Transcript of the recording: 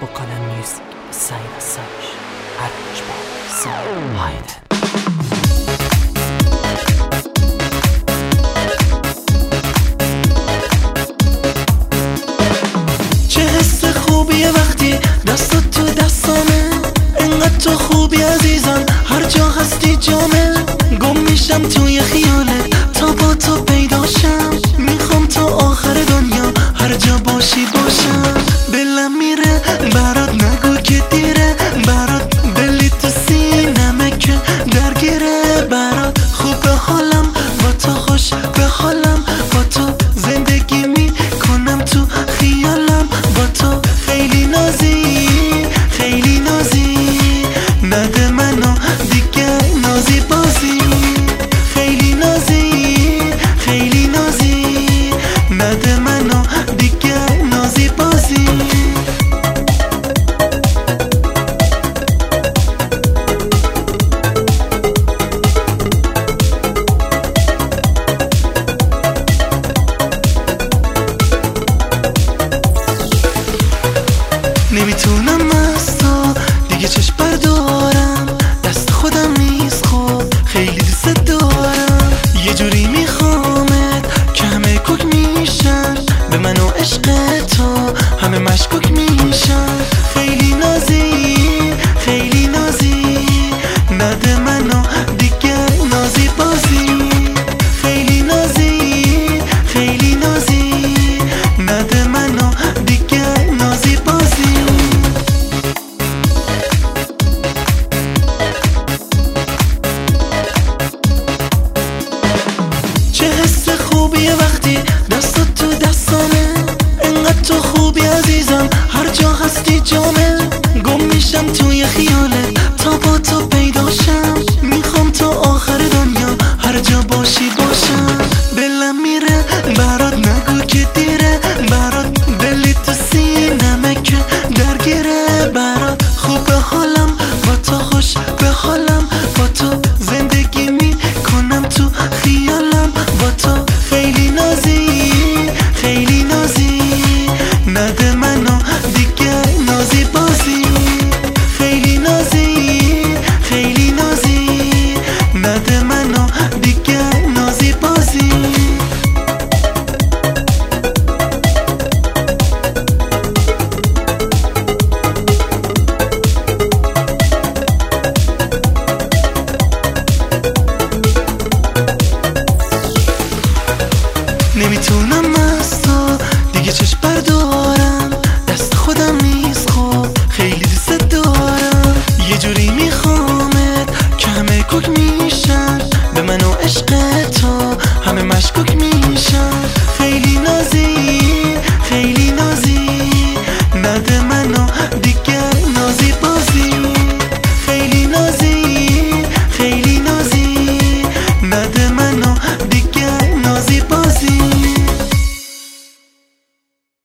bokalen musik, side as such, Archbar, so hide. چه حس خوبیه وقتی دستات تو دستامه، انقدر تو خوبی عزیزم، هر جا هستی جامه. گم میشم توی خیالت تا با تو پیداشم، میخوام تا آخر دنیا هر جا باشی باشم. دلم میره برات، نگو که دیره برات، دلی تو سینمه که درگیره برات. خوب به حالم با تو، خوش به حالم با تو، زندگی میکنم تو خیالم با تو. خیلی نازی خیلی نازی، نده منو دیگه نازی بازی. خیلی نازی خیلی نازی، نده منو دیگه نازی بازی. نمیتونم از تو دیگه چشم بردارم، دست خودم نیست خب خیلی دوست دارم. یه جوری میخوامت که همه کوک میشن، به من و عشق تو همه مشکوک میشن. خیلی نازی خیلی نازی، نده منو دیگه نازی بازی. خیلی نازی خیلی نازی، نده منو دیگه نازی بازی. چه حس خوبیه وقتی دستات تو دستامه، انقدر تو خوبی عزیزم، هر جا هستی جامه. گم میشم توی خیالت تا با تو پیداشم، میخوام تا آخر دنیا هر جا باشی باشم. دلم میره برات، نگو که دیره برات، دلی تو سینمه که درگیره برات. خوب به حالم با تو، خوش به حالم با تو، زندگی میکنم تو خیالم با تو. خیلی نازی خیلی نازی، نده